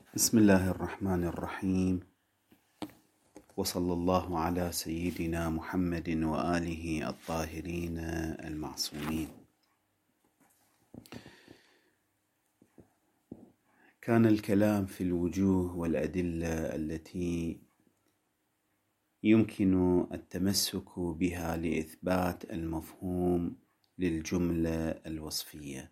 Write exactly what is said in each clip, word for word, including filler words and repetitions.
بسم الله الرحمن الرحيم، وصلى الله على سيدنا محمد وآله الطاهرين المعصومين. كان الكلام في الوجوه والأدلة التي يمكن التمسك بها لإثبات المفهوم للجملة الوصفية.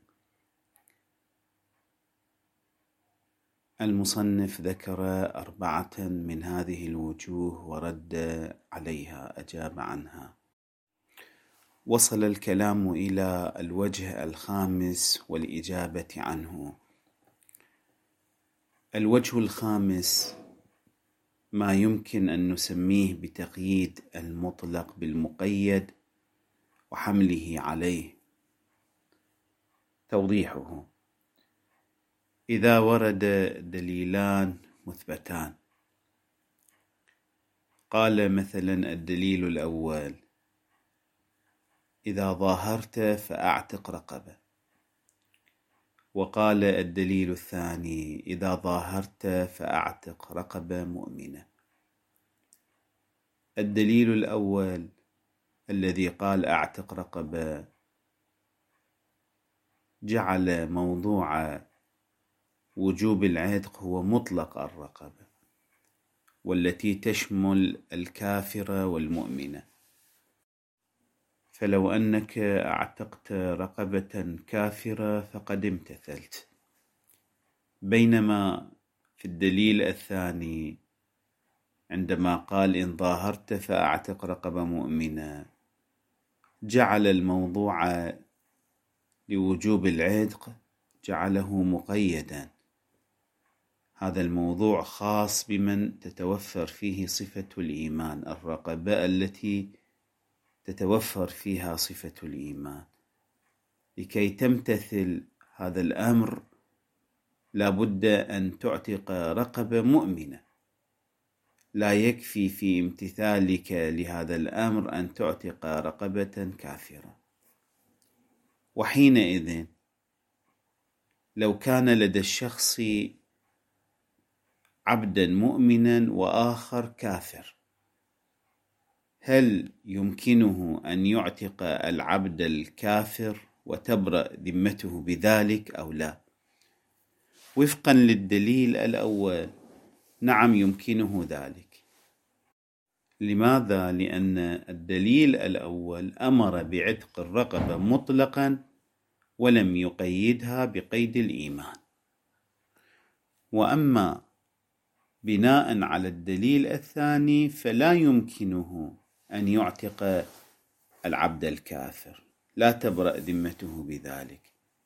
المصنف ذكر أربعة من هذه الوجوه ورد عليها، أجاب عنها. وصل الكلام إلى الوجه الخامس والإجابة عنه. الوجه الخامس ما يمكن أن نسميه بتقييد المطلق بالمقيد وحمله عليه. توضيحه: إذا ورد دليلان مثبتان، قال مثلا الدليل الأول: إذا ظاهرت فأعتق رقبة، وقال الدليل الثاني: إذا ظاهرت فأعتق رقبة مؤمنة. الدليل الأول الذي قال أعتق رقبة جعل موضوع وجوب العتق هو مطلق الرقبة، والتي تشمل الكافرة والمؤمنة، فلو أنك اعتقت رقبة كافرة فقد امتثلت. بينما في الدليل الثاني عندما قال إن ظاهرت فأعتق رقبة مؤمنة جعل الموضوع لوجوب العتق جعله مقيدا. هذا الموضوع خاص بمن تتوفر فيه صفة الإيمان، الرقبة التي تتوفر فيها صفة الإيمان. لكي تمتثل هذا الأمر لابد أن تعتق رقبة مؤمنة، لا يكفي في امتثالك لهذا الأمر أن تعتق رقبة كافرة. وحينئذ لو كان لدى الشخص عبدا مؤمنا وآخر كافر، هل يمكنه أن يعتق العبد الكافر وتبرأ ذمته بذلك أو لا؟ وفقا للدليل الأول نعم يمكنه ذلك. لماذا؟ لأن الدليل الأول أمر بعتق الرقبة مطلقا ولم يقيدها بقيد الإيمان. وأما بناء على الدليل الثاني فلا يمكنه أن يعتق العبد الكافر، لا تبرأ ذمته بذلك،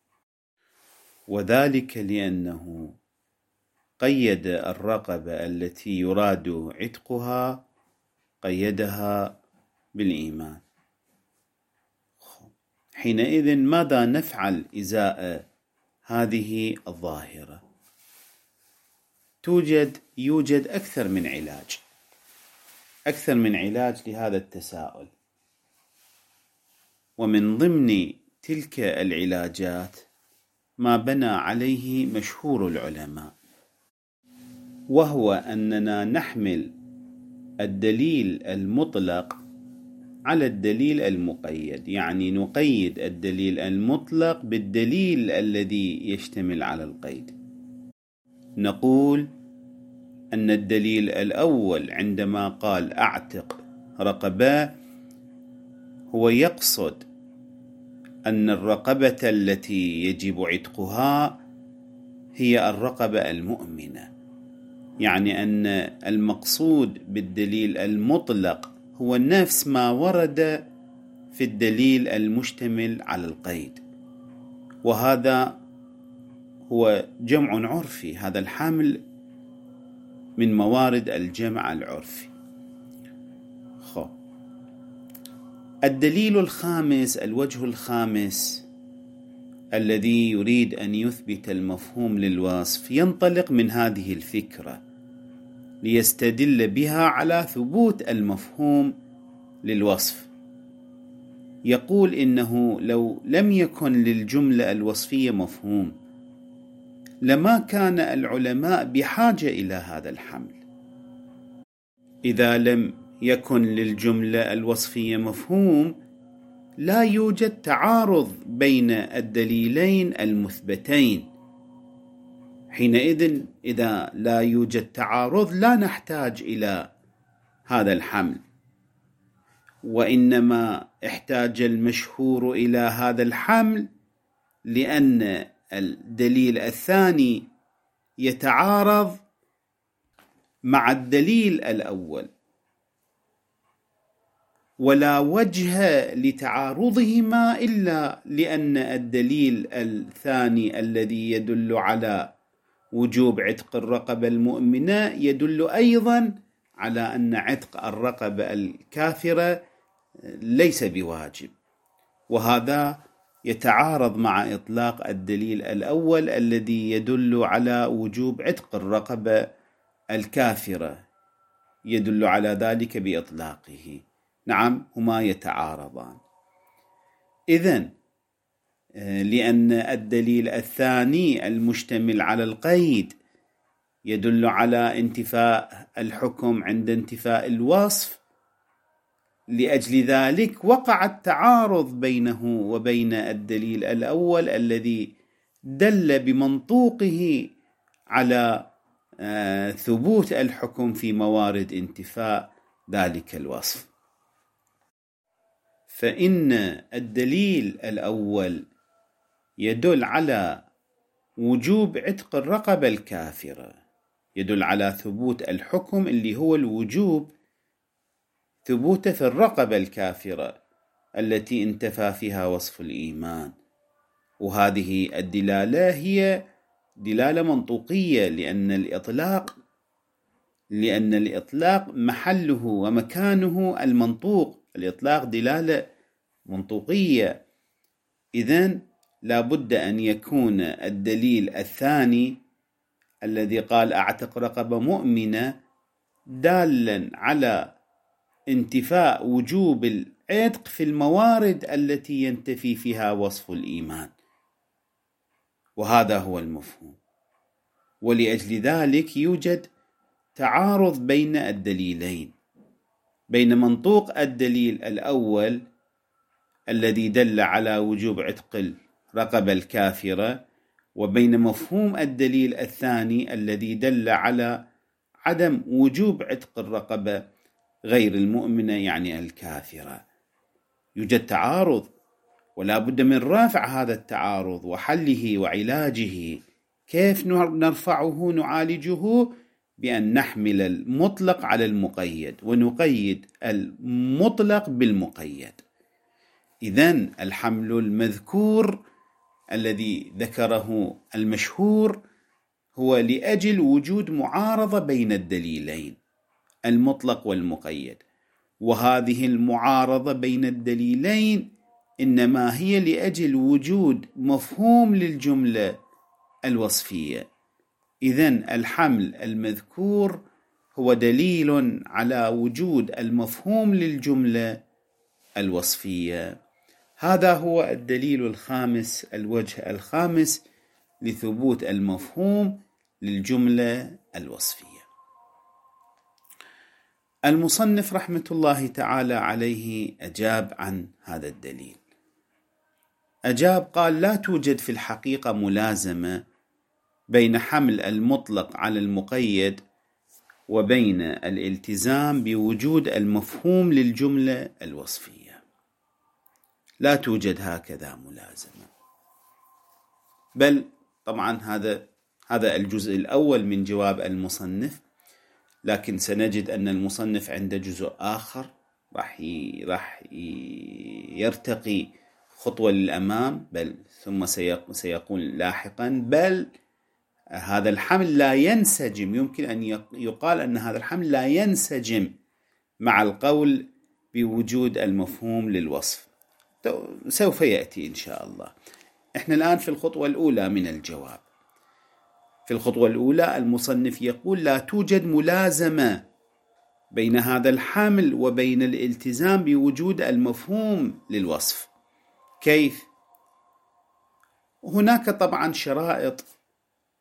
وذلك لأنه قيد الرقبة التي يراد عتقها قيدها بالإيمان. حينئذ ماذا نفعل إزاء هذه الظاهرة؟ توجد يوجد أكثر من علاج أكثر من علاج لهذا التساؤل، ومن ضمن تلك العلاجات ما بنى عليه مشهور العلماء، وهو أننا نحمل الدليل المطلق على الدليل المقيد، يعني نقيد الدليل المطلق بالدليل الذي يشتمل على القيد. نقول أن الدليل الأول عندما قال أعتق رقبة هو يقصد أن الرقبة التي يجب عتقها هي الرقبة المؤمنة، يعني أن المقصود بالدليل المطلق هو نفس ما ورد في الدليل المشتمل على القيد، وهذا هو جمع عرفي، هذا الحامل من موارد الجمع العرفي. خو. الدليل الخامس، الوجه الخامس الذي يريد أن يثبت المفهوم للوصف ينطلق من هذه الفكرة ليستدل بها على ثبوت المفهوم للوصف. يقول إنه لو لم يكن للجملة الوصفية مفهوم لما كان العلماء بحاجة إلى هذا الحمل. إذا لم يكن للجملة الوصفية مفهوم، لا يوجد تعارض بين الدليلين المثبتين. حينئذ إذا لا يوجد تعارض لا نحتاج إلى هذا الحمل، وإنما احتاج المشهور إلى هذا الحمل لأن الدليل الثاني يتعارض مع الدليل الأول، ولا وجه لتعارضهما إلا لأن الدليل الثاني الذي يدل على وجوب عتق الرقبة المؤمنة يدل أيضا على أن عتق الرقبة الكافرة ليس بواجب، وهذا يتعارض مع إطلاق الدليل الأول الذي يدل على وجوب عتق الرقبة الكافرة، يدل على ذلك بإطلاقه. نعم، هما يتعارضان. إذن لأن الدليل الثاني المشتمل على القيد يدل على انتفاء الحكم عند انتفاء الوصف، لأجل ذلك وقع التعارض بينه وبين الدليل الأول الذي دل بمنطوقه على ثبوت الحكم في موارد انتفاء ذلك الوصف. فإن الدليل الأول يدل على وجوب عتق الرقبة الكافرة، يدل على ثبوت الحكم اللي هو الوجوب، ثبوته في الرقبة الكافرة التي انتفى فيها وصف الإيمان. وهذه الدلالة هي دلالة منطوقية، لأن الإطلاق لأن الإطلاق محله ومكانه المنطوق، الإطلاق دلالة منطوقية. إذن لا بد أن يكون الدليل الثاني الذي قال أعتق رقبة مؤمنة دالا على انتفاء وجوب العتق في الموارد التي ينتفي فيها وصف الإيمان، وهذا هو المفهوم. ولأجل ذلك يوجد تعارض بين الدليلين، بين منطوق الدليل الأول الذي دل على وجوب عتق الرقبة الكافرة، وبين مفهوم الدليل الثاني الذي دل على عدم وجوب عتق الرقبة غير المؤمنة يعني الكافرة. يوجد تعارض، ولا بد من رفع هذا التعارض وحله وعلاجه. كيف نرفعه نعالجه؟ بأن نحمل المطلق على المقيد ونقيد المطلق بالمقيد. إذن الحمل المذكور الذي ذكره المشهور هو لأجل وجود معارضة بين الدليلين المطلق والمقيد، وهذه المعارضة بين الدليلين إنما هي لأجل وجود مفهوم للجملة الوصفية. إذن الحمل المذكور هو دليل على وجود المفهوم للجملة الوصفية. هذا هو الدليل الخامس، الوجه الخامس لثبوت المفهوم للجملة الوصفية. المصنف رحمة الله تعالى عليه أجاب عن هذا الدليل. أجاب قال: لا توجد في الحقيقة ملازمة بين حمل المطلق على المقيد وبين الالتزام بوجود المفهوم للجملة الوصفية. لا توجد هكذا ملازمة، بل طبعا هذا هذا الجزء الأول من جواب المصنف، لكن سنجد أن المصنف عنده جزء آخر راح راح يرتقي خطوة للأمام، بل ثم سيقول لاحقا بل هذا الحمل لا ينسجم، يمكن أن يقال أن هذا الحمل لا ينسجم مع القول بوجود المفهوم للوصف. سوف يأتي إن شاء الله. إحنا الآن في الخطوة الأولى من الجواب. في الخطوة الأولى المصنف يقول: لا توجد ملازمة بين هذا الحمل وبين الالتزام بوجود المفهوم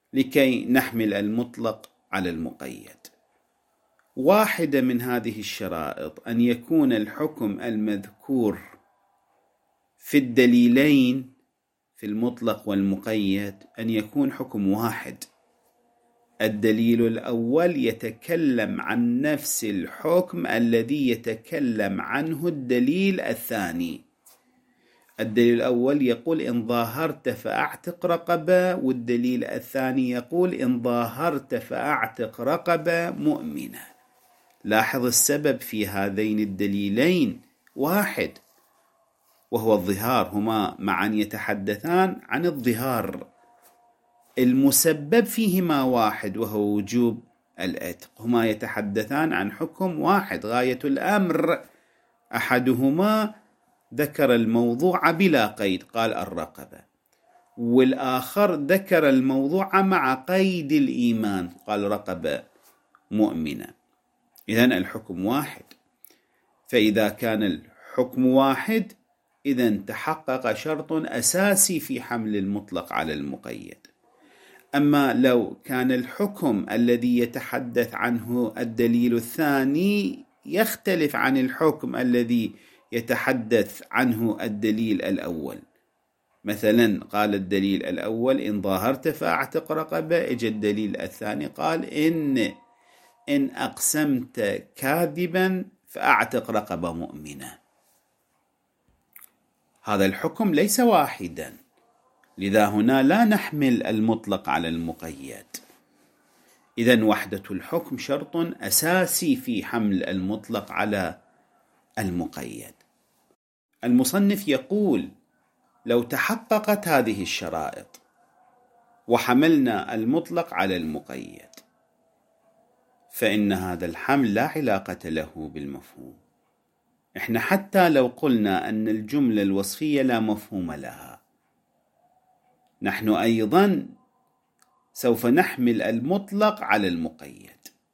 لكي نحمل المطلق على المقيد. واحدة من هذه الشرائط أن يكون الحكم المذكور في الدليلين في المطلق والمقيد أن يكون حكم واحد. الدليل الأول يتكلم عن نفس الحكم الذي يتكلم عنه الدليل الثاني. الدليل الأول يقول إن ظاهرت فأعتق رقبة، والدليل الثاني يقول إن ظاهرت فأعتق رقبة مؤمنة. لاحظ السبب في هذين الدليلين واحد، وهو الظهار. هما معا يتحدثان عن الظهار. المسبب فيهما واحد وهو وجوب العتق. هما يتحدثان عن حكم واحد غاية الأمر. أحدهما ذكر الموضوع بلا قيد قال الرقبة، والآخر ذكر الموضوع مع قيد الإيمان قال رقبة مؤمنة. إذن الحكم واحد. فإذا كان الحكم واحد إذن تحقق شرط أساسي في حمل المطلق على المقيد. أما لو كان الحكم الذي يتحدث عنه الدليل الثاني يختلف عن الحكم الذي يتحدث عنه الدليل الأول، مثلا قال الدليل الأول إن ظاهرت فأعتق رقبة، اجى الدليل الثاني قال إن إن أقسمت كاذبا فأعتق رقبة مؤمنة. هذا الحكم ليس واحدا، لذا هنا لا نحمل المطلق على المقيد. إذن وحدة الحكم شرط أساسي في حمل المطلق على المقيد. المصنف يقول لو تحققت هذه الشرائط وحملنا المطلق على المقيد فإن هذا الحمل لا علاقة له بالمفهوم. إحنا حتى لو قلنا أن الجملة الوصفية لا مفهوم لها، نحن أيضا سوف نحمل المطلق على المقيد،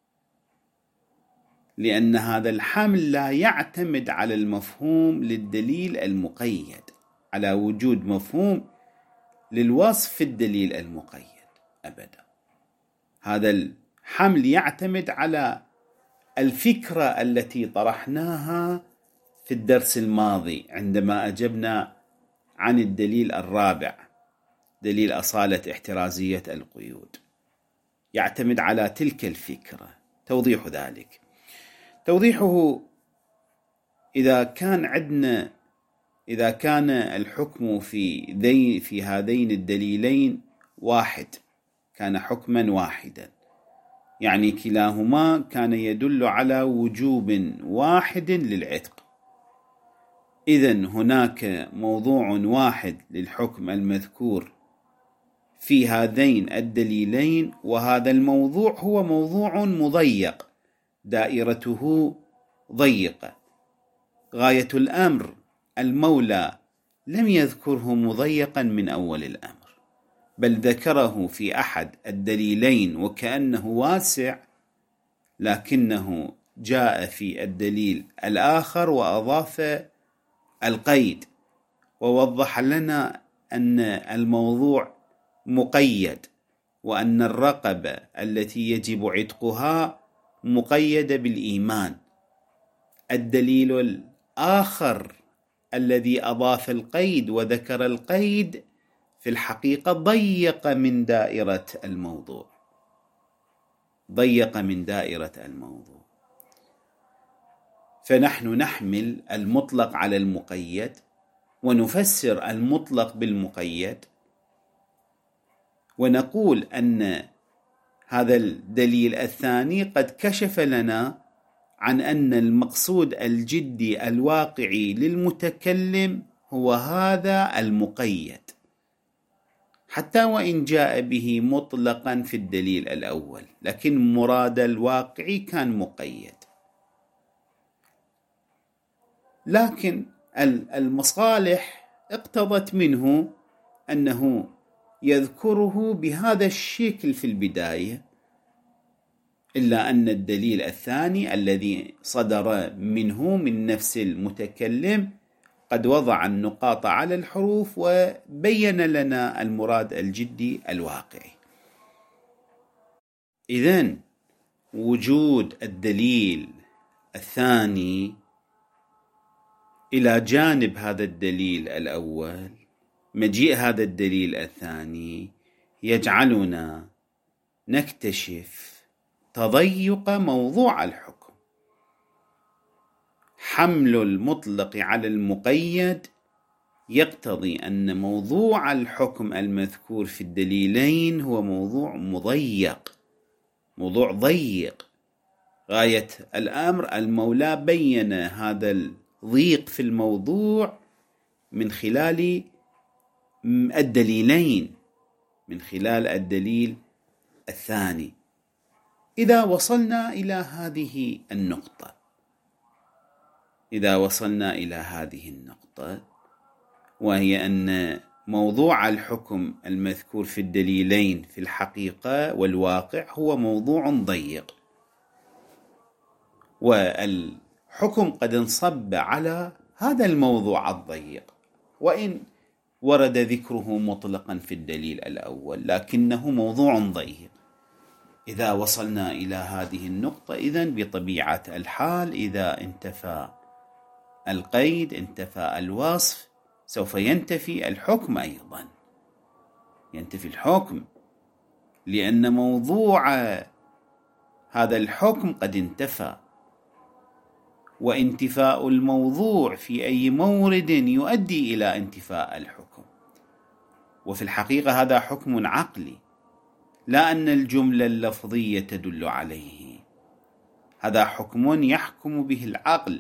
لأن هذا الحمل لا يعتمد على المفهوم للدليل المقيد، على وجود مفهوم للوصف في الدليل المقيد أبدا. هذا الحمل يعتمد على الفكرة التي طرحناها في الدرس الماضي عندما أجبنا عن الدليل الرابع، دليل أصالة احترازية القيود. يعتمد على تلك الفكرة. توضيح ذلك، توضيحه إذا كان عندنا إذا كان الحكم في ذي في هذين الدليلين واحد، كان حكما واحدا، يعني كلاهما كان يدل على وجوب واحد للعتق. إذن هناك موضوع واحد للحكم المذكور في هذين الدليلين، وهذا الموضوع هو موضوع مضيق، دائرته ضيقة. غاية الأمر المولى لم يذكره مضيقا من أول الأمر، بل ذكره في أحد الدليلين وكأنه واسع، لكنه جاء في الدليل الآخر وأضاف القيد ووضح لنا أن الموضوع مقيد، وأن الرقبة التي يجب عتقها مقيدة بالإيمان. الدليل الآخر الذي أضاف القيد وذكر القيد في الحقيقة ضيق من دائرة الموضوع ضيق من دائرة الموضوع فنحن نحمل المطلق على المقيد ونفسر المطلق بالمقيد، ونقول أن هذا الدليل الثاني قد كشف لنا عن أن المقصود الجدي الواقعي للمتكلم هو هذا المقيد، حتى وإن جاء به مطلقا في الدليل الأول، لكن مراد الواقعي كان مقيد. لكن المصالح اقتضت منه أنه يذكره بهذا الشكل في البداية، إلا أن الدليل الثاني الذي صدر منه من نفس المتكلم قد وضع النقاط على الحروف وبين لنا المراد الجدي الواقعي. إذن وجود الدليل الثاني إلى جانب هذا الدليل الأول، مجيء هذا الدليل الثاني يجعلنا نكتشف تضيق موضوع الحكم. حمل المطلق على المقيد يقتضي أن موضوع الحكم المذكور في الدليلين هو موضوع مضيق، موضوع ضيق غاية الأمر. المولى بين هذا الضيق في الموضوع من خلال الدليلين، من خلال الدليل الثاني. إذا وصلنا إلى هذه النقطة إذا وصلنا إلى هذه النقطة وهي أن موضوع الحكم المذكور في الدليلين في الحقيقة والواقع هو موضوع ضيق، والحكم قد انصب على هذا الموضوع الضيق، وإن ورد ذكره مطلقا في الدليل الأول لكنه موضوع ضيق. إذا وصلنا إلى هذه النقطة إذن بطبيعة الحال إذا انتفى القيد انتفى الوصف، سوف ينتفي الحكم أيضا، ينتفي الحكم، لأن موضوع هذا الحكم قد انتفى. وانتفاء الموضوع في أي مورد يؤدي إلى انتفاء الحكم، وفي الحقيقة هذا حكم عقلي، لا أن الجملة اللفظية تدل عليه. هذا حكم يحكم به العقل.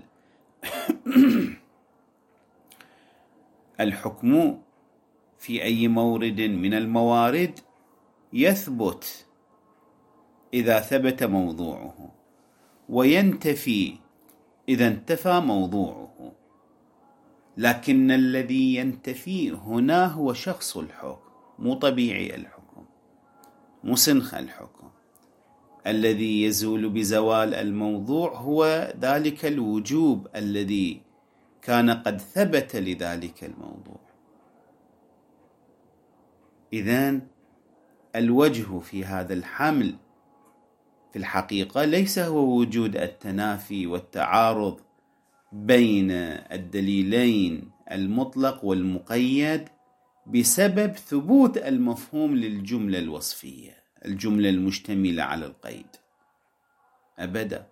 الحكم في أي مورد من الموارد يثبت إذا ثبت موضوعه، وينتفي إذا انتفى موضوعه، لكن الذي ينتفي هنا هو شخص الحكم، مو طبيعي الحكم، مو سنخ الحكم. الذي يزول بزوال الموضوع هو ذلك الوجوب الذي كان قد ثبت لذلك الموضوع. إذن الوجه في هذا الحمل في الحقيقة ليس هو وجود التنافي والتعارض بين الدليلين المطلق والمقيد بسبب ثبوت المفهوم للجملة الوصفية، الجملة المشتملة على القيد، أبدا.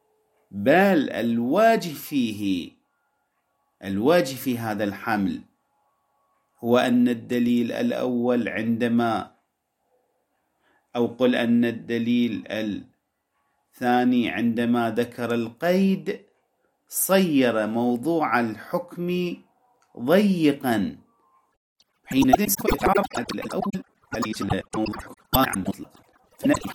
بل الواجب فيه الواجب في هذا الحمل هو أن الدليل الأول عندما أو قل أن الدليل الثاني عندما ذكر القيد صير موضوع الحكم ضيقا، حينئذ سوف يتعرض الأول الذي يسمى موضوع الحكم مطلق، فنأتي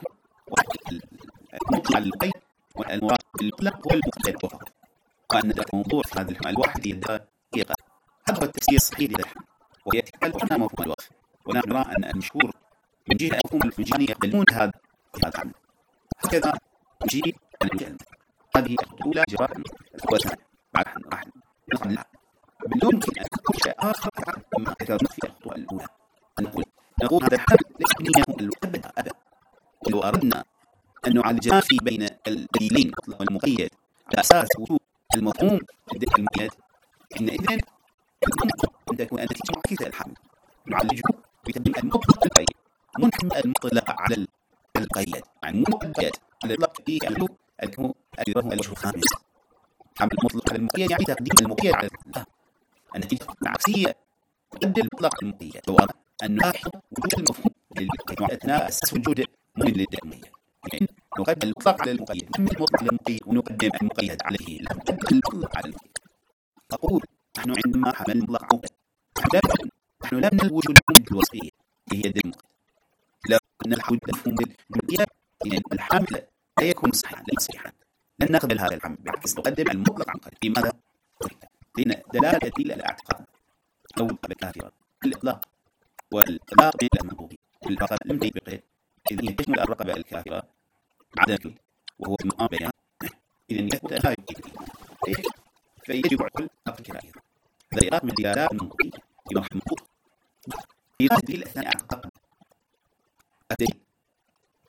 المطلق على القيد والمراد بالمطلق والمقيد فقط، وأن الموضوع في هذا الحمل الواحد يدقيق. هذا هو التفسير الصحيح للحمل، ويتكلم عن مفهوم الوقف. ونحن نرى أن المشهور من جهة المفهوم الفنجاني يقبلون هذا الحمل، هكذا نجيب أن هذه الأولى جراء الأخوة راح نقبل لها. بل يمكن أن تكون شيء آخر مما ذكرنا في الخطوة الأولى، أن نقول نقول هذا الحمل ليس بنية الأبد أبدا. ولو أردنا أن نعالج ما في بين الدليلين المطلق والمقيد على أساس وجود المفهوم الدليل المقيد، حينئذ أن تكون النتيجة معكسة الحمل، نعالجه بتبديل المطلق القيد، منحمل المطلق على القيد، يعني مقيد على الإطلاق فيه يعمل الكم أجره الوجه الخامس. حمل المطلق على المقيد يعني تقديم المقيد على الإطلاق، النتيجة عكسية، تقدم المطلق على المقيد. لو أردنا أن نلاحظ وجود المفهوم للمقيد أثناء أساس وجود مهم للمقيد، يعني نقدم المطلق على المقيد، نحمل المطلق على المقيد ونقدم المقيد عليه، لا نقدم المطلق على المقيد. أقول نحن عندما حمل المطلق على نحن لا ننال وجود المفهوم الوصفية هي الدليل، لا ننال وجود المفهوم المقيد، لأن الحمل لا يكون صحيحا، ليس صحيحا، لن نقبل هذا الحمل، بالعكس نقدم المطلق عن قريب. لماذا؟ لأن دلالة إلى الاعتقاد أو الكافرة الإطلاق، والإطلاق بين المنطوق والفقط لم تجد بقيد، إذن تشمل الرقبة الكافرة عدم، وهو مقام بيان، إذن يثبت لا يمكن، فيجب على الكافرة ذلك من دلالات المنطوقية بمرحب منطوق. في هذا الدليل الثاني اعتقاد الدليل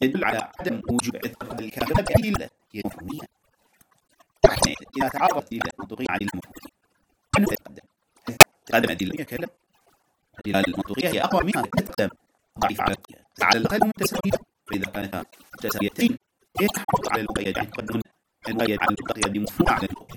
يدل على عدم وجوب اعتراض الكافر بأدلة مفهومية. إذا تعرضت إلى المنطقية عن المفهومية أنه يتقدم تقدم أدلة كلا الأدلة المنطقية هي أقوى منها تقدم ضعيف على على الأقل متساوية، فإذا كانت متساويتين يتحقق على المقيد يعني تقدم المقيد على المطلق يقدم مفهوم على المقيد.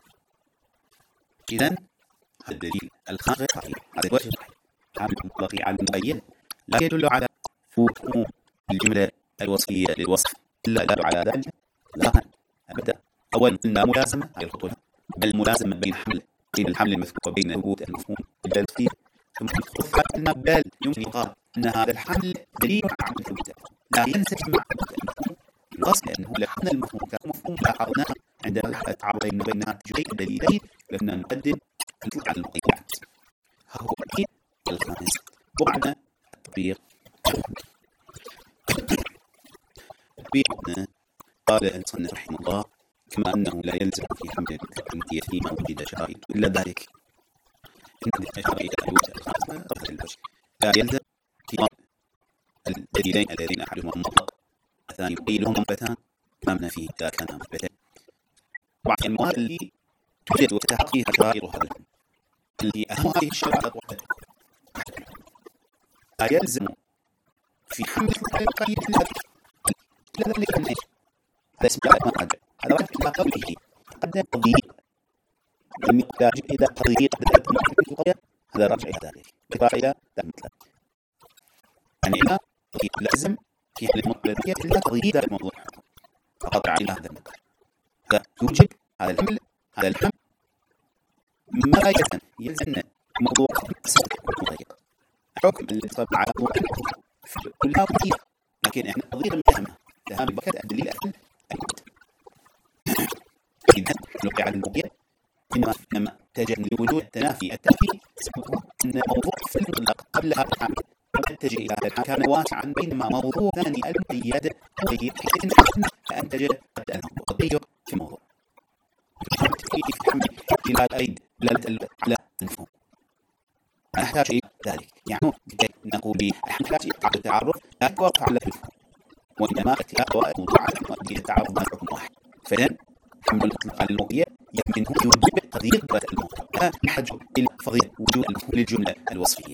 إذن هذا الدليل الخامس صحيح، هذا الوجه صحيح. حمل المطلق على المقيد لا يدل على فهوم الجملة الوصفية للوصف إلا يدل على ذلك لا أبدا. أولا قلنا ملازمة هذه الخطوة، بل ملازمة بين حمل بين الحمل المذكور وبين ثبوت المفهوم البلغي. ثم الخطوة قلنا بل يمكن يقال أن هذا الحمل دليل على ثبوته لا ينسجم مع المفهوم الأصل، لأنه لحمل المفهوم كمفهوم لاحظنا عندما تعرض بين ناتجين دليلين لأننا نقدم على المقيدات. هو الدليل الخامس. وبعد التطبيق تطبيقنا قال المصنف رحمه الله كما أنه لا يلزم في حمل التكليفية فيما وجد شرائط إلا ذلك إن الشرائط الخاصة لا يلزم في الدليلين الذين أحدهما مطلق الثاني مقيد لهم مثبتان أمامنا فيه إذا كان مثبتين. وعن المواد اللي توجد وتتحقق فيها شرائط هذا الحمل اللي أهم هذه الشرائط وحدها لا يلزم في حمل القيد إلا ذلك أن هذا اسم ما قد هذا رجل إلى قبله قدم تضييق المقدار إذا تضييق بالقضية هذا راجع إلى ذلك إضافة إلى المطلق يعني لا تضييق لازم في حال المطلقية إلا تضييق ذلك الموضوع فقطع إلى هذا المقدار يوجب هذا الحمل هذا الحمل ما يلزم يلزم موضوع مضيق حكم اللي صار على موضوع كلها تضييق، لكن إحنا تضييق المهمة لهذا البكت الدليل الأقل إذا نقع على المقيد إنما لما اتجه لوجود التنافي التنافي سببه أن موضوع في المطلق قبل هذا الحمل اتجه إلى هذا الحمل كان واسعا بينما موضوع ثاني المقيد مقيد فأنتج التضييق في الموضوع في الحمل إلى الأيد لا المفهوم نحتاج إلى ذلك يعني نقول بالحمل لا التعرف لا يتوقف على المفهوم وإنما اتفاق موضوع على التعرف مع حكم واحد. فإذن حمل المطلق على المقيد يمكن يوجب تضييق ذات الموضوع لا يحتاج إلى فرضية وجود المفهوم للجملة الوصفية.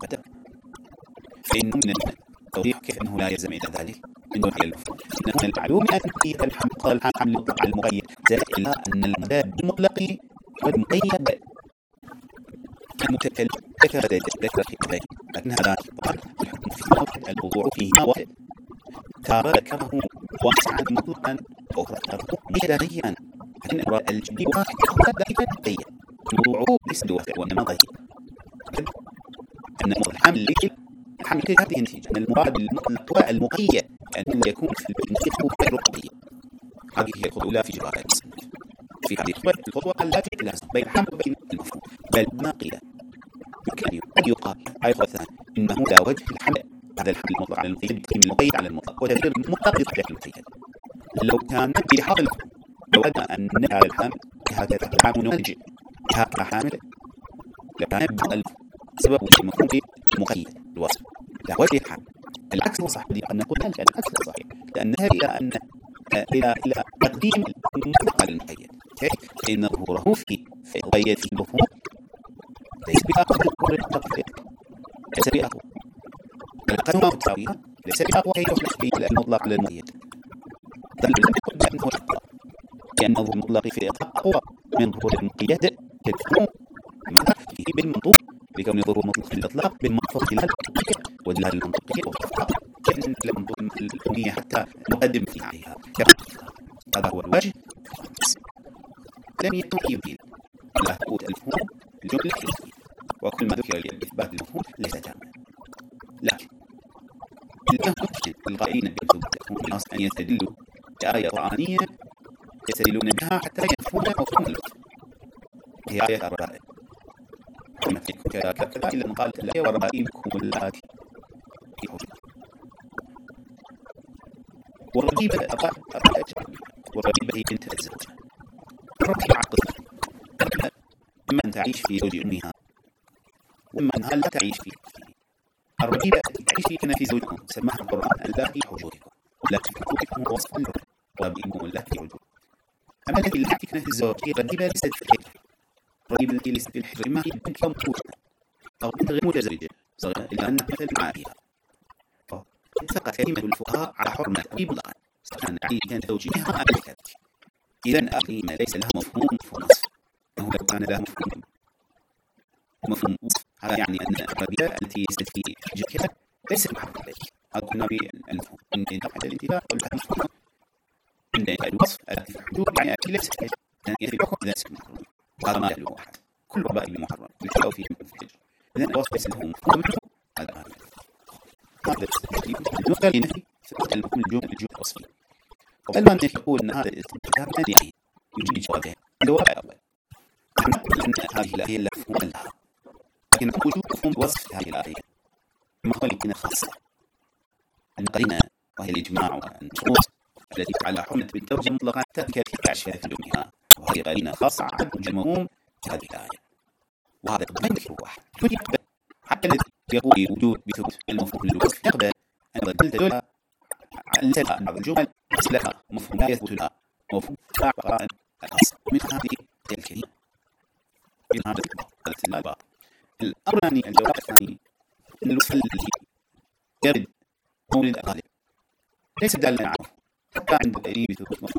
فإنه من التوضيح كيف أنه لا يلزم إلى ذلك إنه على المفهوم إنه من المعلوم أن مقيد الحمل قال الحمل المطلق على المقيد زائد إلى أن المداد المطلق والمقيد المتكلم ذكر ذكر خلافين لكن هذا الحكم في واحد الموضوع فيه واحد ترى ذكره واسعا مطلقا أخرى ذكره ميدانيا لكن الجدي واحد ذلك مبين موضوعه ليس بواسع وإنما ضيق أن الحمل الحمل هذه النتيجة أن المراد المطلق هو المقيد أن لا يكون في المطلق غير مقيد. هذه هي الخطوة الأولى في إجراء المصنف. في هذه الخطوة التي لازم بين الحمل وبين المفهوم بل ما قيل يمكن أن يقال أيضا الثاني إنه لا وجه الحمل هذا الحمل المطلق على المقيد يقيم المقيد على المطلق وتفسير المطلق يطلق المقيد لو كان في حمل لو أردنا أن نجعل الحمل هكذا الحمل نرجع هكذا حامل لكان يبدأ سبب المفهوم المقيد الوصف لا وجه الحمل. العكس هو صحيح أن نقول ذلك العكس صحيح لأنها إلى أن إلى إلى تقديم المطلق على المقيد فإن ظهوره في في المقيد في المفهوم ليس بأقوى ليس بأقوى القانون التساوية ليس بأقوى كي يخلق في المطلق على المقيد لأن ظهور المطلق في الإطلاق أقوى من ظهور المقيد في المفهوم مع فيه بالمنطوق لكون ظهور المطلق في الإطلاق بالمحفظة الدلالة والدلالة المنطقية والإطلاق كأن المنطوق الأمية حتى نقدم فيها عليها هذا هو الوجه. لم يكن يمكن لا تقول المفهوم الجملة الحديثية وكل ما ذكر لإثبات المفهوم ليس تاما لكن الممكن القائلين بثبوت المفهوم الناس أن يستدلوا بآية قرآنية يستدلون بها حتى يفهمون مفهوم اللفظ هي آية الرائع كما في كذا إلا من قالت الآية ورائمكم اللاتي في حجر والرغيبة والرغيبة هي بنت الزوج الرغيبة عقل إما أن تعيش في زوج أمها وإما أنها لا تعيش فيه. الرغيبة تعيش في كنف زوجكم سماها القرآن اللاتي حجوركم لا تفكر وصف اللغة وبإنه لا في وجود. أما التي لا تكنه الزوجية الرغيبة ليست في الحجر، الرغيبة التي ليست في الحجر إما هي بنت أو مكوشة أو بنت غير متزوجة صغيرة إلا أنها مثل معاهيها. فاتفق كلمة الفقهاء على حرمة أي مطلقا سواء كان زوجها أم كذلك. إذن أخي ما ليس لها مفهوم مفهوم وصف، أنه لو كان لها مفهوم مفهوم وصف هذا يعني أن الرغيبة التي ليست في حجرها ليست محرمة عليك. هذا كنا بالمفهوم إن انتقد الانتباه والمفهوم عند الوصف التي في الحدود يعني التي ليست في الحجر في الحكم ليست محرمة. وهذا ما يعلو أحد كل ربائل محرم لو فيه من الحجر. إذن الوصف ليس له مفهوم هذا هذا هذا يقال لنفي ثبوت المفهوم الجمل الجمل الوصفي. وقال أن يقول أن هذا الاستنتاج ثاني يجيب جوابه الجواب الأول أن هذه الآية لا مفهوم لها، لكن وجود مفهوم وصف هذه الآية مقارنة خاصة. القرينة وهي الإجماع والنصوص التي على حرمة بالزوج مطلقا تأتي في أشياء في الدنيا، وهي قرينة خاصة عن المفهوم في هذه الآية. وهذا ما يذكر واحد حتى الذي يقول وجود بثبوت المفهوم الوصف يقبل أن تدل على بعض الجمل لها مفهوم لا يثبت لها مفهوم قراءة الخاصة من هذه الكلمة من هذا الباب. الأمر الثاني الجواب الثاني أن الوصف الذي يرد مولد الغالب ليس دالا عنه حتى عند الدليل بثبوت مفهوم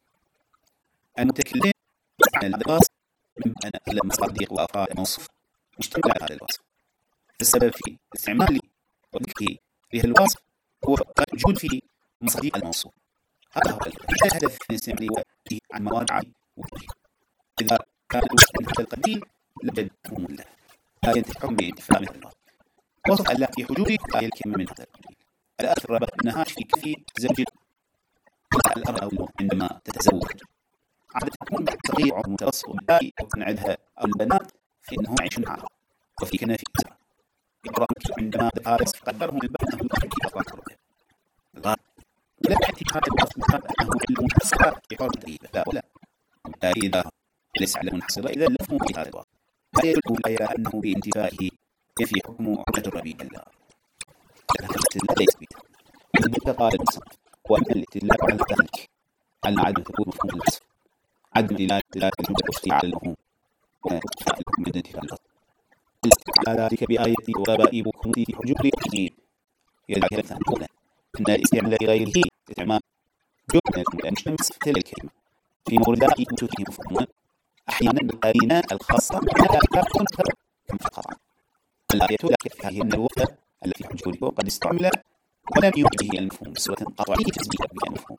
المتكلم عن الألفاظ من أن المصادق وأفعال موصف مشتمل على هذا الوصف. السبب في استعمال وذكره لهذا الوصف هو وجود في مصادق الموصوف. هذا هو الهدف من استعماله عن مواضع وجوده. إذا كان الوصف من هذا القبيل لجد مفهوم له لا ينتفعون بانتفاع مثل الله. وصف الله في حدوده لا الكلمة من هذا القبيل. الآية الرابعة أنها في كثير زوج الأب أو الأم عندما تتزوج عادة تكون صغيرة أو متوسط وبالتالي يكون عندها أو البنات في أنهم يعيشون معها وفي كنافة زرع. يقرأ عندما تقارص قدرهم البنات أنه يكون في أطلاق الرجل الغالب. ولا يأتي هذا الوصف أنه علم محصرة في حرم تريبة لا ولا. وبالتالي إذا ليس علم محصرة إذا لفهم في هذا الوصف لا يدل إلى أنه بانتفائه يفي حكم عقدة الربيع الله. هذا الاستدلال ليس بيته. إذا قال المصنف وأن الاستدلال على ذلك أن عدم ثبوت مفهوم الوصف عدم دلالة الجملة الوصفية على المفهوم وانتفاء الحكم من انتفاء الوصف على ذلك بآية وربائبكم في حجور التجنيب. يدعي مثلا الأولى أن الاستعمال لغيره استعمال جملة الأنشاء مصف تلك الكلمة في موردات وجوده مفهوما أحيانا بالقرينة الخاصة لا تكون كما قطعا. الآية لا كفها هي أن الوصف الذي في حجوره قد استعمل ولم يوجه المفهوم بصورة قطعية تثبيت به المفهوم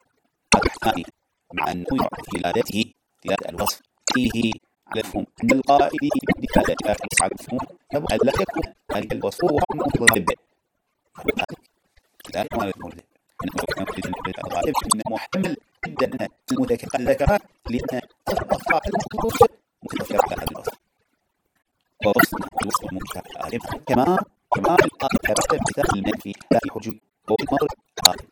مع أنه يعرف في دلالته دلالة الوصف فيه على المفهوم أن القائل بدلالة الوصف على المفهوم يجب أن لا يكون ذلك الوصف هو مطلب لا يكون المولد إنه محتمل جدا المذكر ذكرها لأن أخطاء المخطوط متفكرة على هذا الوصف ووصف الوصف المتفكر كما كما القائل ثبت مثال المنفي لا في حجوب ومر قائل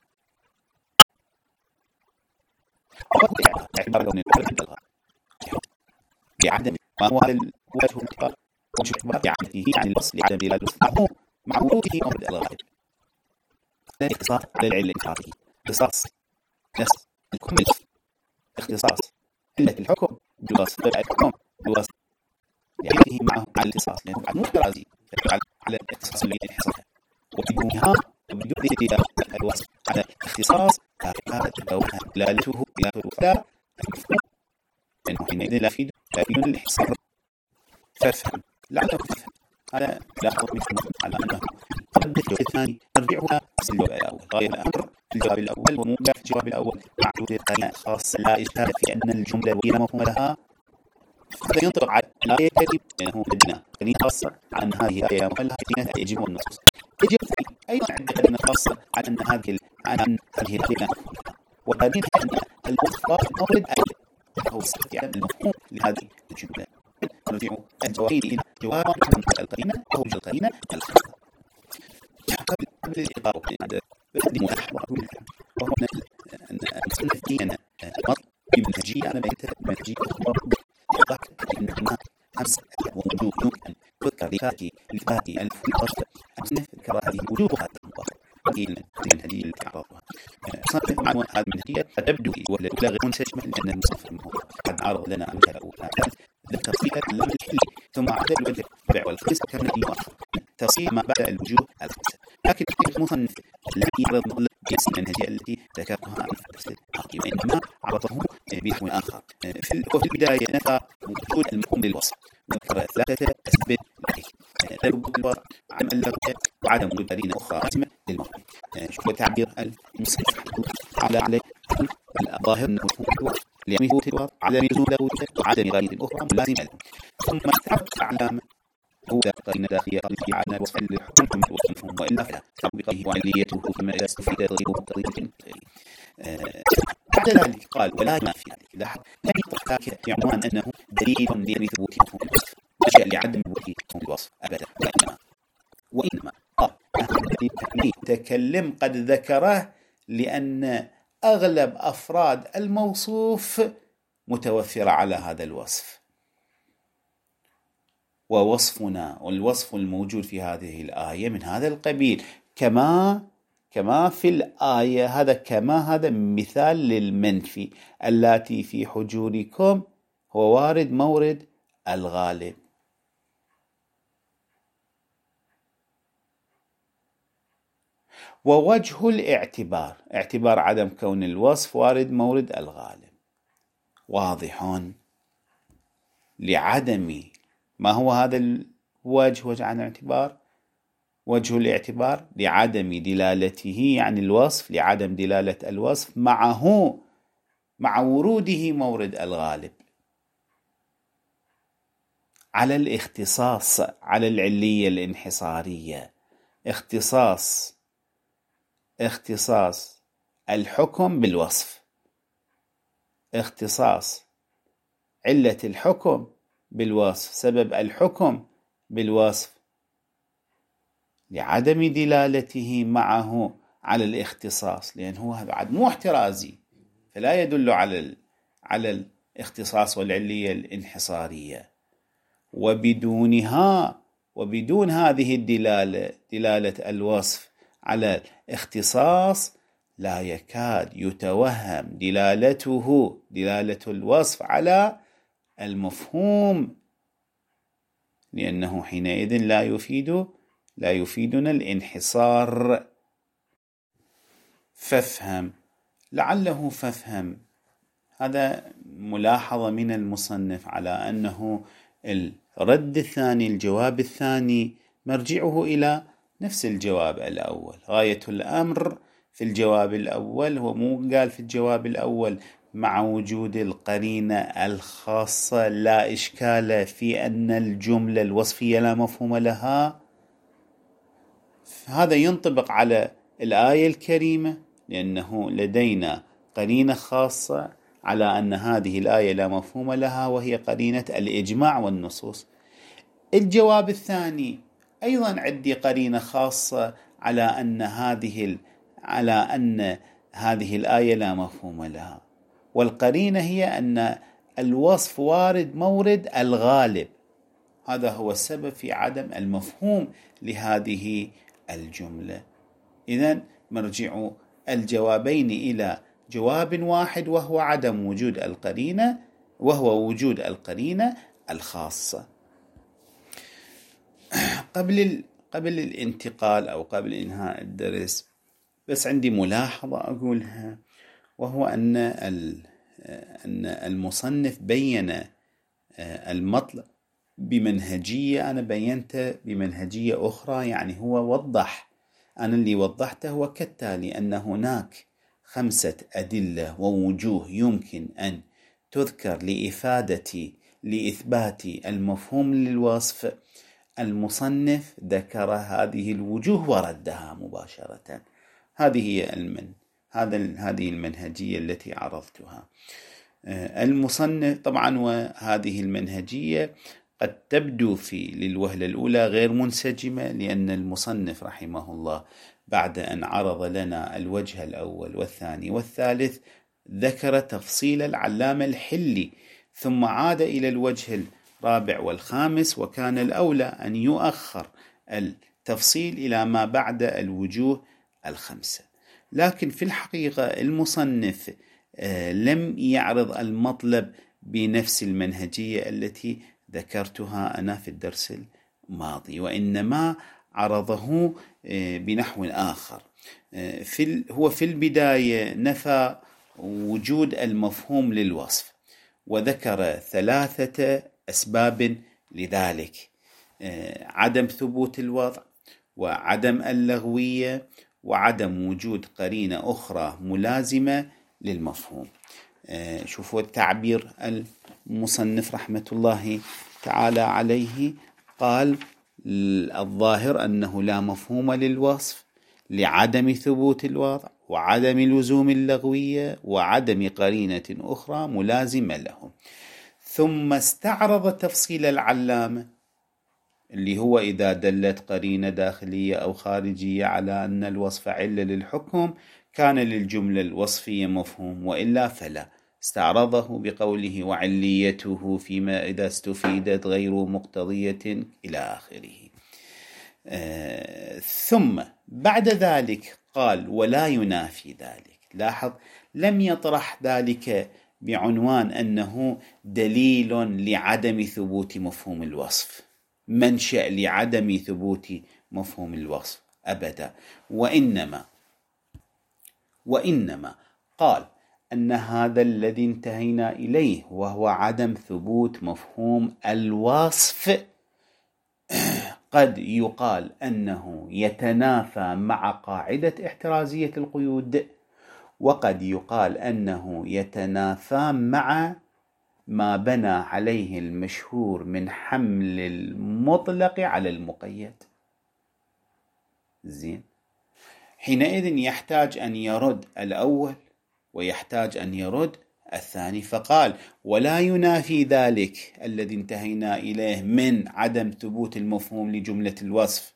اعتبار لون الغالب بعدم ما هو هذا الوجه الانتقال وجه بعدته عن الوصل لعدم دلالة الوصف مع وجوده أمر الغالب. لا اختصاص على العلة الإنفاقية اختصاص نفس الكمل اختصاص علة الحكم بوصف الحكم بوصف يعني معه على الاختصاص لأنه بعد مفترضي على الاختصاص الذي يحصل وبدونها وبدون دلالة الوصف على اختصاص هذا دلالته إلى فلا المفهوم لأنه حينئذ لا يفيد لا يفيد الإحصار فافهم لعله تفهم هذا لا حكم على أنه قد الجواب الثاني نرجعها نفس الجواب الأول غاية الأمر في الجواب الأول وموجب في الجواب الأول مع وجود قرينة خاصة لا إشكال في أن الجملة غير مفهوم لها. هذا ينطبق على الآية الكريمة لأنه بدنا قرينة خاصة عن هذه الآية مفهوم لها يجب النصوص يجب أيضا عندنا قرينة خاصة عن أن هذه عن هذه الكلمة وبعدين أن الوصف مورد آية هو صفة يعني المفهوم لهذه الجملة. نرجع الجواب إلى جواب عن القرينة أو القرينة الخاصة. قبل قبل الإقرار هذا بقدم ملاحظة وهو أن المصنف دينا مر بمنهجية أنا بيت منهجية مر بضحك أن هناك خمسة وجوه يمكن تذكر لفاتي لفاتي الفرصة أن نذكر هذه وجوه هذه المنطقة وقيل المنهجية التي أعرضها. صنف هذه المنهجية قد تبدو في وهلة الأولى غير منسجمة، لأن المصنف قد عرض لنا الوجه الأول تفصيل اللام الحلي، ثم عاد الوجه الرابع والخامس كان آخر تفصيل ما بعد الوجوه الخمسة. لكن المصنف الذي يعرض بنفس المنهجية التي ذكرها الفصل الحاكم، وإنما عرضه بنحو آخر. في البداية نفى وجود المفهوم للوصف، وذكر ثلاثة أسباب له: ذلك الوصف، عدم اللغة، وعدم وجود قرينة أخرى رسمة للمفهوم. شو تعبير المصنف على عليه الظاهر أنه هو لأنه هو على ميزون له وعدم غير أخرى ملازمة له. ثم تعرف علامة هو قرينة داخلية خارجية على وصف الحكم والمفهوم، وإلا فلا تطبيقه وعليته كما إذا استفيد تغييره بطريقة بعد ذلك قال: ولا ما في ذلك لاحظ لم يطرح ذلك بعنوان أنه دليل لثبوت مفهوم الوصف وجاء لعدم ثبوت مفهوم الوصف أبدا، وإنما وإنما قال تكلم قد ذكره لأن أغلب أفراد الموصوف متوفرة على هذا الوصف، ووصفنا والوصف الموجود في هذه الآية من هذا القبيل، كما كما في الآية هذا كما هذا مثال للمنفي: التي في حجوركم هو وارد مورد الغالب. ووجه الاعتبار اعتبار عدم كون الوصف وارد مورد الغالب واضح لعدم ما هو هذا الوجه. وجه عن الاعتبار وجه الاعتبار لعدم دلالته، يعني الوصف لعدم دلالة الوصف معه مع وروده مورد الغالب على الاختصاص، على العلية الانحصارية. اختصاص اختصاص الحكم بالوصف، اختصاص علة الحكم بالوصف، سبب الحكم بالوصف لعدم دلالته معه على الاختصاص، لأنه هذا بعد مو احترازي، فلا يدل على على الاختصاص والعلية الانحصارية. وبدونها وبدون هذه الدلالة، دلالة الوصف على الاختصاص، لا يكاد يتوهم دلالته دلالة الوصف على المفهوم، لأنه حينئذ لا يفيد لا يفيدنا الانحصار. فافهم لعله فافهم هذا ملاحظة من المصنف على أنه الرد الثاني، الجواب الثاني، مرجعه إلى نفس الجواب الأول. غاية الأمر في الجواب الأول هو مو قال في الجواب الأول مع وجود القرينة الخاصة لا إشكال في أن الجملة الوصفية لا مفهوم لها. هذا ينطبق على الآية الكريمة، لأنه لدينا قرينة خاصة على أن هذه الآية لا مفهوم لها، وهي قرينة الإجماع والنصوص. الجواب الثاني أيضا عندي قرينة خاصة على أن هذه على أن هذه الآية لا مفهوم لها، والقرينة هي أن الوصف وارد مورد الغالب. هذا هو السبب في عدم المفهوم لهذه الجملة. إذن مرجع الجوابين إلى جواب واحد، وهو عدم وجود القرينة وهو وجود القرينة الخاصة. قبل قبل الانتقال أو قبل إنهاء الدرس بس عندي ملاحظة أقولها، وهو أن أن المصنف بين المطلب بمنهجية، أنا بينت بمنهجية أخرى. يعني هو وضح، أنا اللي وضحته هو كالتالي: أن هناك خمسة أدلة ووجوه يمكن أن تذكر لإفادة لإثبات المفهوم للوصف. المصنف ذكر هذه الوجوه وردها مباشرة. هذه هي المن هذا هذه المنهجية التي عرضتها. المصنف طبعا، وهذه المنهجية قد تبدو في للوهلة الأولى غير منسجمة، لأن المصنف رحمه الله بعد أن عرض لنا الوجه الأول والثاني والثالث ذكر تفصيل العلامة الحلي، ثم عاد إلى الوجه الرابع والخامس، وكان الأولى أن يؤخر التفصيل إلى ما بعد الوجوه الخمسة. لكن في الحقيقة المصنف لم يعرض المطلب بنفس المنهجية التي ذكرتها أنا في الدرس الماضي، وإنما عرضه بنحو آخر. في هو في البداية نفى وجود المفهوم للوصف، وذكر ثلاثة أسباب لذلك: عدم ثبوت الوضع، وعدم اللغوية، وعدم وجود قرينة أخرى ملازمة للمفهوم. شوفوا التعبير المصنف رحمة الله تعالى عليه، قال: الظاهر أنه لا مفهوم للوصف لعدم ثبوت الوضع، وعدم لزوم اللغوية، وعدم قرينة أخرى ملازمة له. ثم استعرض تفصيل العلامة اللي هو إذا دلت قرينة داخلية أو خارجية على أن الوصف علة للحكم كان للجملة الوصفية مفهوم، وإلا فلا. استعرضه بقوله: وعليته فيما إذا استفيدت غير مقتضية إلى آخره. آه ثم بعد ذلك قال: ولا ينافي ذلك. لاحظ، لم يطرح ذلك بعنوان أنه دليل لعدم ثبوت مفهوم الوصف، منشأ لعدم ثبوت مفهوم الوصف أبدا، وإنما وإنما قال أن هذا الذي انتهينا إليه وهو عدم ثبوت مفهوم الوصف قد يقال أنه يتنافى مع قاعدة احترازية القيود، وقد يقال أنه يتنافى مع ما بنى عليه المشهور من حمل المطلق على المقيد. زين، حينئذ يحتاج أن يرد الأول ويحتاج أن يرد الثاني، فقال: ولا ينافي ذلك الذي انتهينا إليه من عدم ثبوت المفهوم لجملة الوصف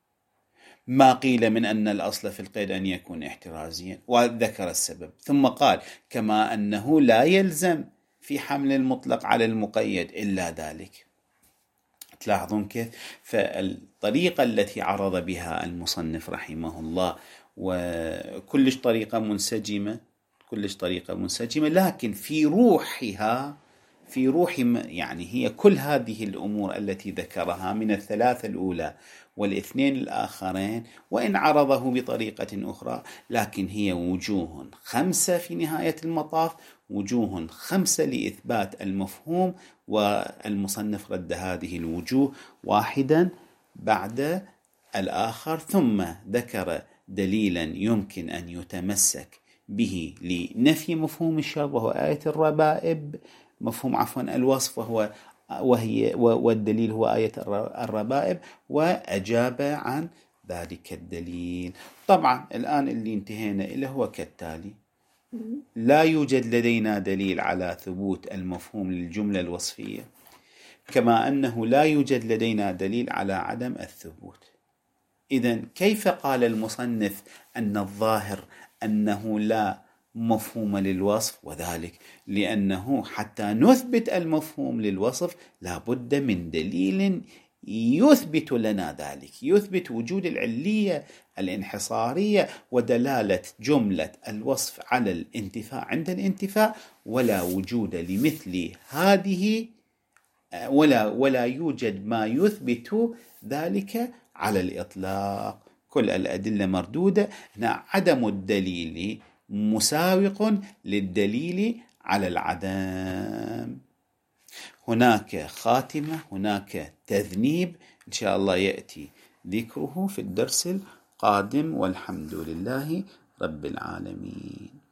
ما قيل من أن الأصل في القيد أن يكون احترازيا، وذكر السبب. ثم قال: كما أنه لا يلزم في حمل المطلق على المقيد إلا ذلك. تلاحظون كيف؟ فالطريقة التي عرض بها المصنف رحمه الله وكلش طريقة منسجمة كلش طريقة منسجمة لكن في روحها في روح يعني هي كل هذه الأمور التي ذكرها من الثلاثة الأولى والاثنين الآخرين، وإن عرضه بطريقة أخرى، لكن هي وجوه خمسة في نهاية المطاف، وجوه خمسة لإثبات المفهوم، والمصنف رد هذه الوجوه واحدا بعد الآخر، ثم ذكر دليلا يمكن أن يتمسك به لنفي مفهوم الشر وهو آية الربائب، مفهوم عفوا الوصف وهو وهي والدليل هو آية الربائب، وأجاب عن ذلك الدليل. طبعا الآن اللي انتهينا إليه هو كالتالي: لا يوجد لدينا دليل على ثبوت المفهوم للجملة الوصفية، كما أنه لا يوجد لدينا دليل على عدم الثبوت. إذن كيف قال المصنف أن الظاهر أنه لا مفهوم للوصف؟ وذلك لأنه حتى نثبت المفهوم للوصف لا بد من دليل يثبت لنا ذلك، يثبت وجود العلية الانحصارية ودلالة جملة الوصف على الانتفاع عند الانتفاع، ولا وجود لمثل هذه ولا ولا يوجد ما يثبت ذلك على الإطلاق. كل الأدلة مردودة. هنا عدم الدليل مساوق للدليل على العدم. هناك خاتمة، هناك تذنيب، إن شاء الله يأتي ذكره في الدرس القادم، والحمد لله رب العالمين.